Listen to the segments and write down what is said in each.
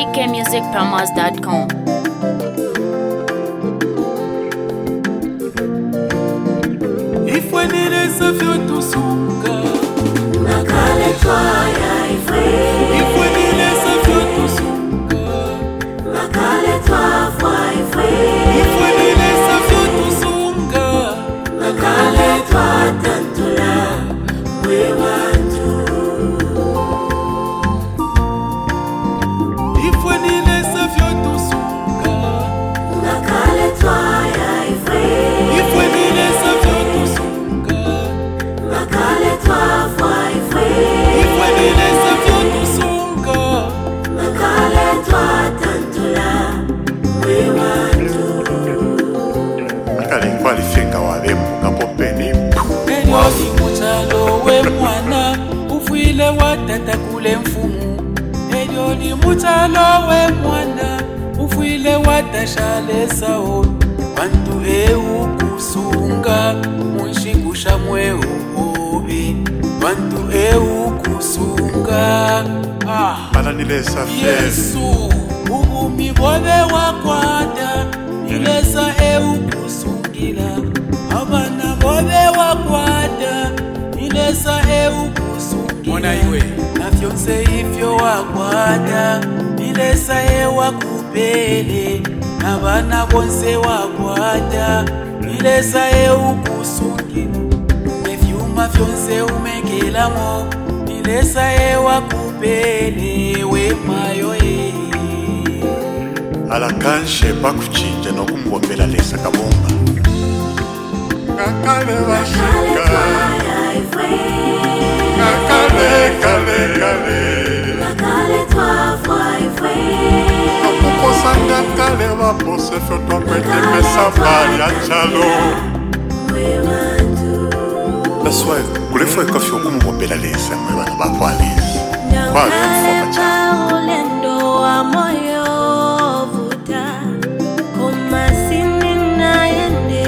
ikmusicpromos.com. Ifwe nile savyo tusunga Nakale twaya ifwe nile savyo tusunga Nakale twafwa ifwe nile savyo tusunga Nakale twatantula we wantu Ifwe nile savyo tusunga Nakale twaya ifwe nile savyo tusunga Nakale twafwa ifwe nile savyo tusunga Nakale twatantula we wantu Nakale nkwali fenga wale mungapo peni Eliosi mutalo we mwana Ufwile watata kule mfumu Elioli mutalo we mwana Ufwile watashale sao Bantu kusunga Munshikusha mweo obe Bantu kusunga Bala nile savye Yesu Ugumi bole wakwata Nilesa kusungila Abana bole wakwata Nilesa kusungila Mwana iwe Nafyonse ifyo wakwata Nilesa wakupele Abana bonse wakwata Nilesa kusungila Nevyuma fyonse umekelamo Nilesa wakupele Wemayo Alakanshe bakuchinja nokumbombela lesa kabomba Nakale Nakale bashinga twaya ifwe Nakale Nakale twafwa ifwe Kuposanga kale bapose fyoto kwete pesa bali achalo we wantu That's why kulefwe kafyo kumbombela lesa mwebana bakwalisi Kwa Nyangale paulendo wa moyo vuta Kumasini na yende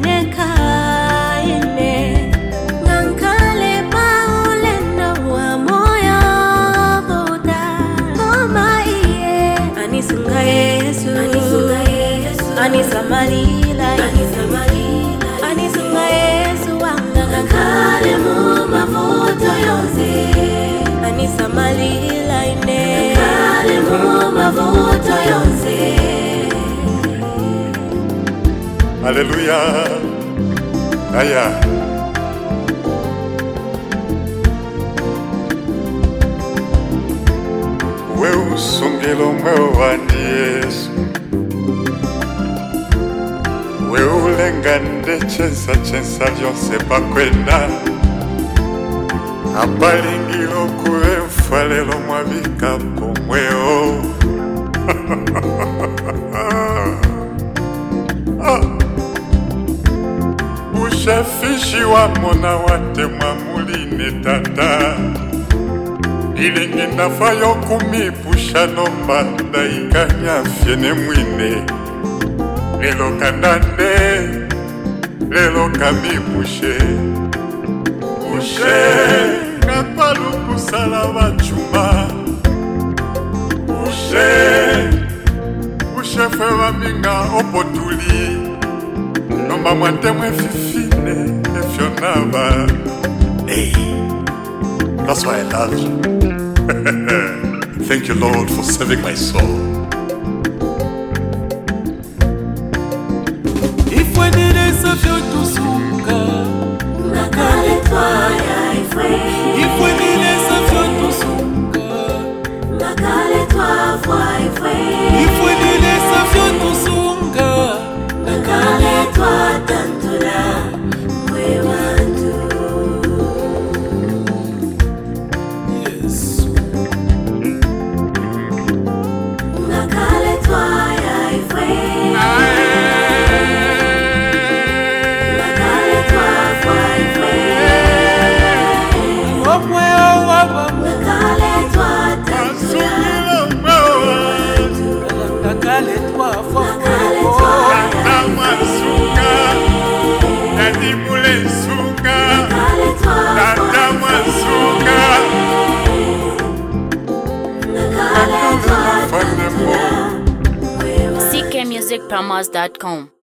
nekaine Nyangale paulendo wa moyo vuta Koma iye Anisunga Yesu Anisamalila Anisunga Yesu wanga Nakale mu mavuto yonze Anisamalila ine Nakale mu mavuto yonze Haleluya Aya We usungilo mweo wandi Yesu We ulengande chensa lyonse pakwenda Abalingilo kue mfalelo mwabikapo mweo Ushafishi wa mona wate mwamuline tata Ilingi nafayo kumipusha nomba daikanya fyene mwine Lelo kandande, lelo kamipushe Ushe, kapalu kusala wachuma Ushe fewa minga opotuli Nomba mwatemwe fifine, efyonaba Hey, that's why I love you Thank you Lord for saving my soul Ifwe nile savyo tusunga Nakale twaya ifwe nile savyo tusunga Nakale twafwa ifwe nile savyo tusunga Nakale twatantula we wantu Yesu musicpromise.com.